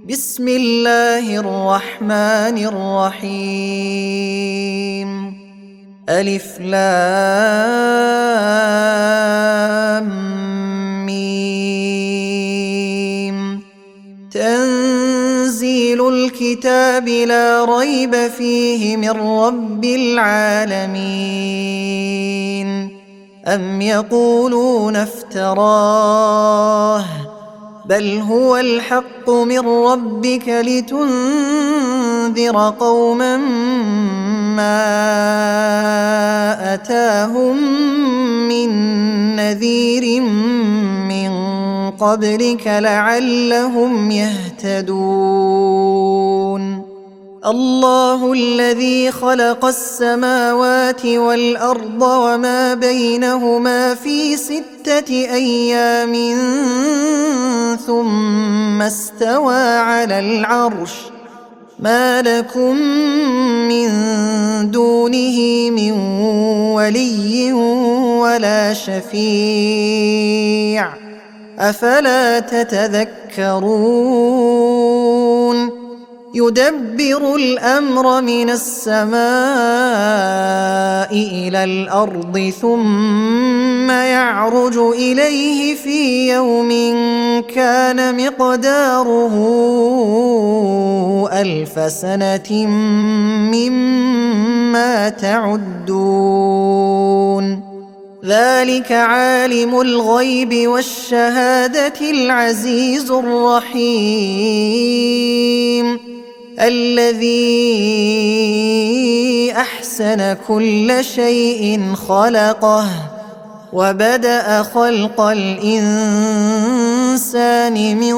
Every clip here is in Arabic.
بسم الله الرحمن الرحيم. ألف لام ميم. تنزيل الكتاب لا ريب فيه من رب العالمين. أم يقولون افتراه بل هو الحق من ربك لتنذر قوما ما أتاهم من نذير من قبلك لعلهم يهتدون. الله الذي خلق السماوات والأرض وما بينهما في 6 أيام ثم استوى على العرش. ما لكم من دونه من ولي ولا شفيع أفلا تتذكرون. يدبر الأمر من السماء إلى الأرض ثم يعرج إليه في يوم كان مقداره 1000 سنة مما تعدون. ذلك عالم الغيب والشهادة العزيز الرحيم الذي أحسن كل شيء خلقه وبدأ خلق الإنسان من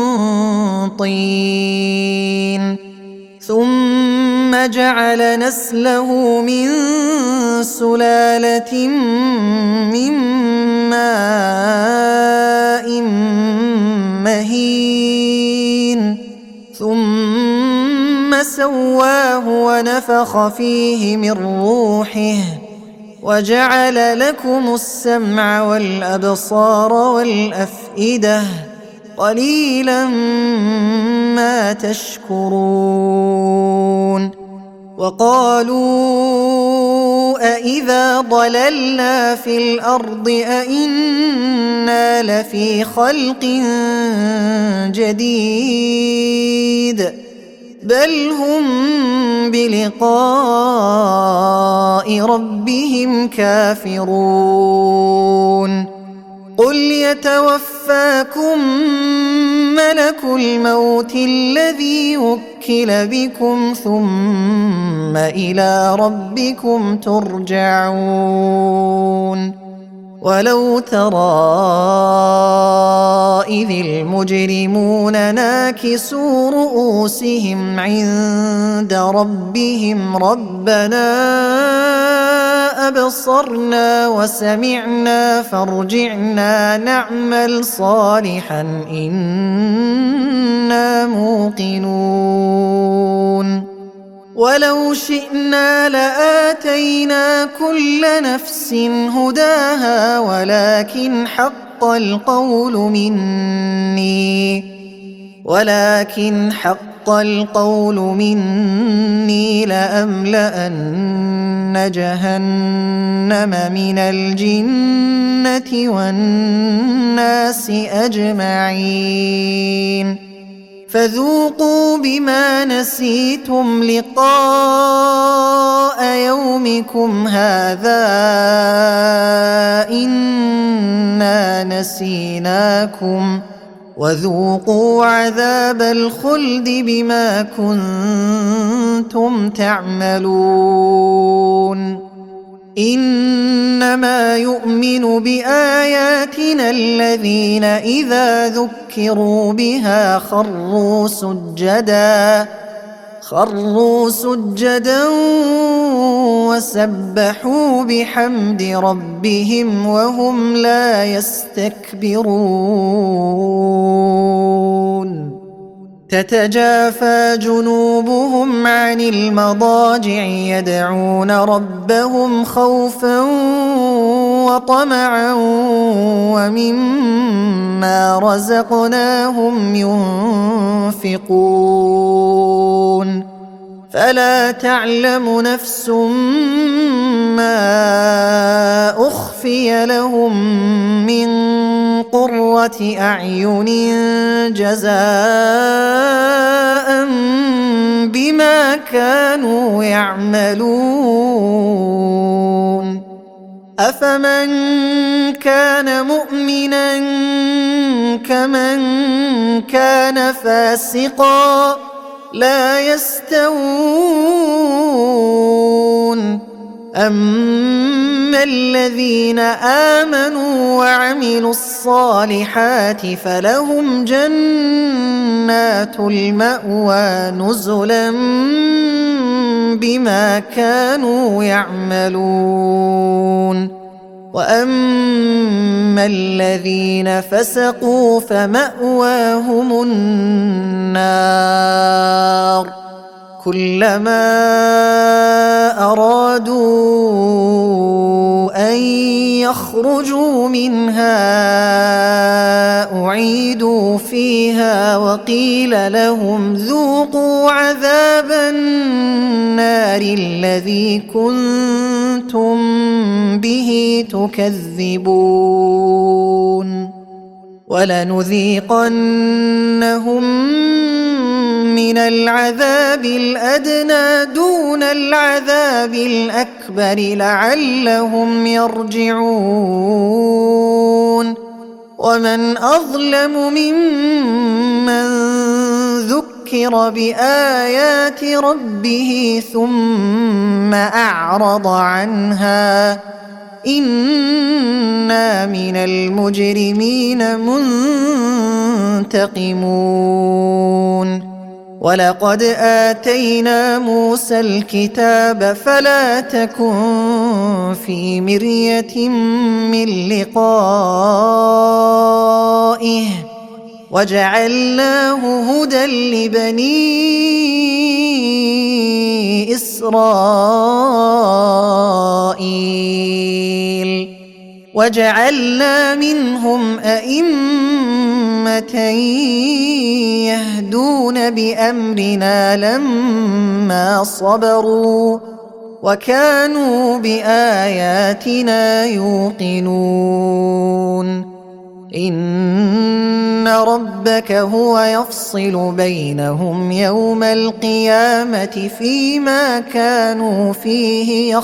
طين ثم جعل نسله من سلالة من ماء مهين ثم سواه ونفخ فيه من روحه وجعل لكم السمع والأبصار والأفئدة قليلا ما تشكرون. وقالوا أإذا ضللنا في الأرض أإنا لفي خلق جديد بل هم بلقاء ربهم كافرون. قل يتوفاكم ملك الموت الذي وكل بكم ثم إلى ربكم ترجعون. ولو ترى إذ المجرمون ناكسوا رؤوسهم عند ربهم ربنا أبصرنا وسمعنا فارجعنا نعمل صالحا إنا موقنون. ولو شئنا لآتينا كل نفس هداها ولكن حق القول مني لأملأن جهنم من الجنة والناس أجمعين. فذوقوا بما نسيتم لقاء يومكم هذا إنا نسيناكم وذوقوا عذاب الخلد بما كنتم تعملون. إنما يؤمن بآياتنا الذين إذا ذكروا بها خروا سجدا وسبحوا بحمد ربهم وهم لا يستكبرون. تتجافى جنوبهم عن المضاجع يدعون ربهم خوفا وطمعا ومما رزقناهم ينفقون فلا تعلم نفس ما أخفي لهم من قرة أعين جزاء بما كانوا يعملون أفمن كان مؤمنا كمن كان فاسقا لا يستوون أما الذين آمنوا وعملوا الصالحات فلهم جنات المأوى نزلا بما كانوا يعملون وأما الذين فسقوا فمأواهم النار كلما أرادوا أن يخرجوا منها أعيدوا فيها وقيل لهم ذوقوا عذاب النار الذي كنتم به تكذبون ولنذيقنهم من العذاب الأدنى دون العذاب الأكبر لعلهم يرجعون ومن أظلم ممن ذكر بآيات ربه ثم أعرض عنها إنا من المجرمين منتقمون ولقد آتينا موسى الكتاب فلا تكن في مرية من لقائه وجعلناه هدى لبني إسرائيل وجعلنا منهم أئمة يهدون بأمرنا لما صبروا وكانوا بآياتنا يوقنون إن ربك هو يفصل بينهم يوم القيامة فيما كانوا فيه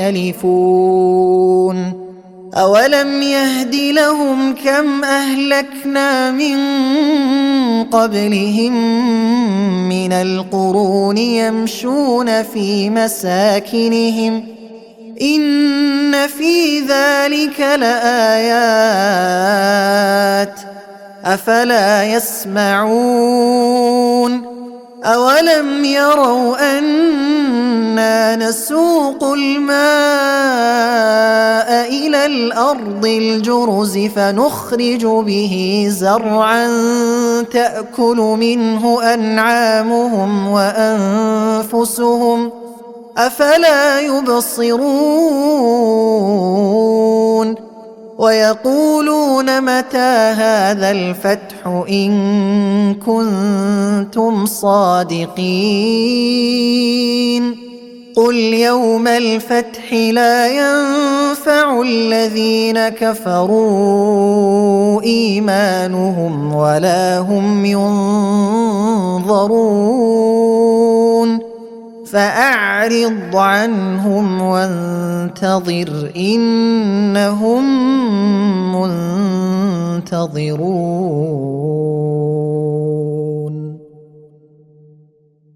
يختلفون أولم يهد لهم كم أهلكنا من قبلهم من القرون يمشون في مساكنهم إن في ذلك لآيات أفلا يسمعون أولم يروا أنا نسوق الماء إلى الأرض الجرز فنخرج به زرعا تأكل منه أنعامهم وأنفسهم أفلا يبصرون ويقولون متى هذا الفتح إن كنتم صادقين قل يوم الفتح لا ينفع الذين كفروا إيمانهم ولا هم ينظرون فأعرض عنهم وانتظر إنهم منتظرون